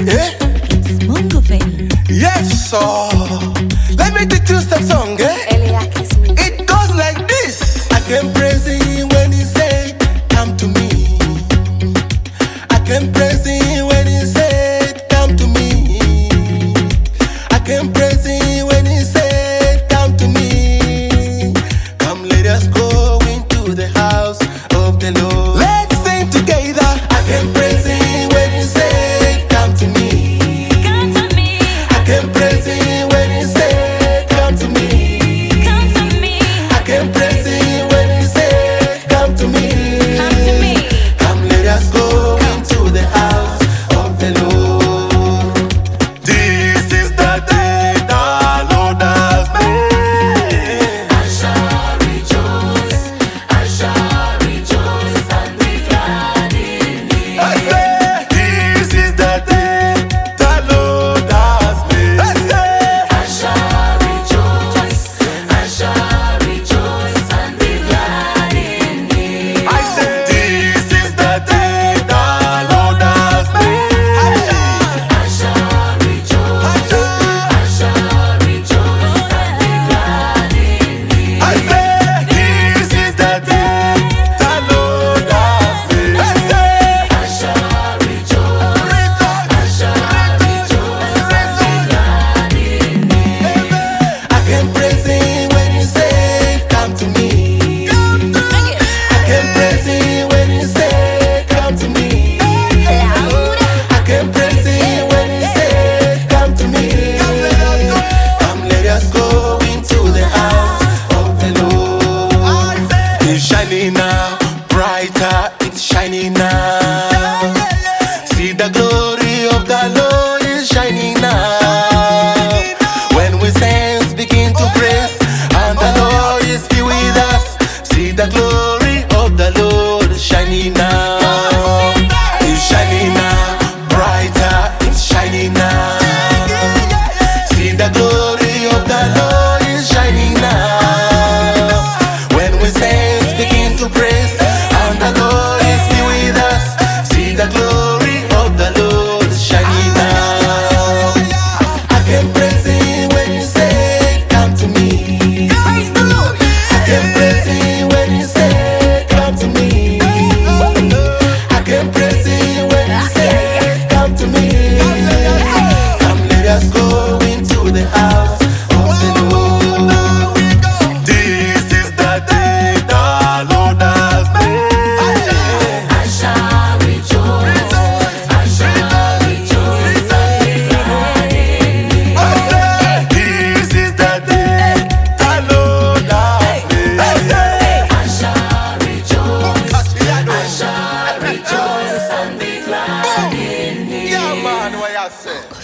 Eh? It's Mungo baby. Yes, sir. Let me teach you some song, eh? Eliakis music. It goes like this. I can praise him when he say, come to me. I can praise him when he said, come to me. I can praise him when he said, come to me. Come, let us go into the house of the Lord. Let's sing together. I can praise him when he said, come to me. Come to me. I can praise him when he said, come to me. Come to me. I can praise him when he said, come to me. Come to me. Come, let us go into the house of the Lord. This is the day the Lord has made. I shall rejoice and be glad in it. I say, this is the day the Lord has made. I say, I shall rejoice and be glad in it. I say, this is the day the Lord has made. I shall rejoice and be glad in it. I say, this is the day the Lord has made. I say, I shall rejoice and be glad in it. I can praise him when he said, come to me. Sing it. I can praise him when he said, come to me. Loud. I can praise him when he said, come to me. Come, let us go into the house of the Lord. It's shining now, brighter, it's shining now. See the glory of the Lord is shining now. When we sense begin to praise, and the Lord is here with us. See the glory of the Lord is shining now. It's shining now, brighter, it's shining now. See the glory of the Lord is shining now. When we sense begin to praise, and the Lord is here with us. See the glory of the Lord is shining now. I can praise him when he said, come to me. Praise the Lord. I can praise him when he said, come to me. I can praise him when he said, come to me. Come, let us go into the house of the Lord. This is the day the Lord has made. I shall rejoice and be glad in it. I say, this is the day the Lord has made. I say, I shall rejoice and be glad in it. yeah, man, what you say?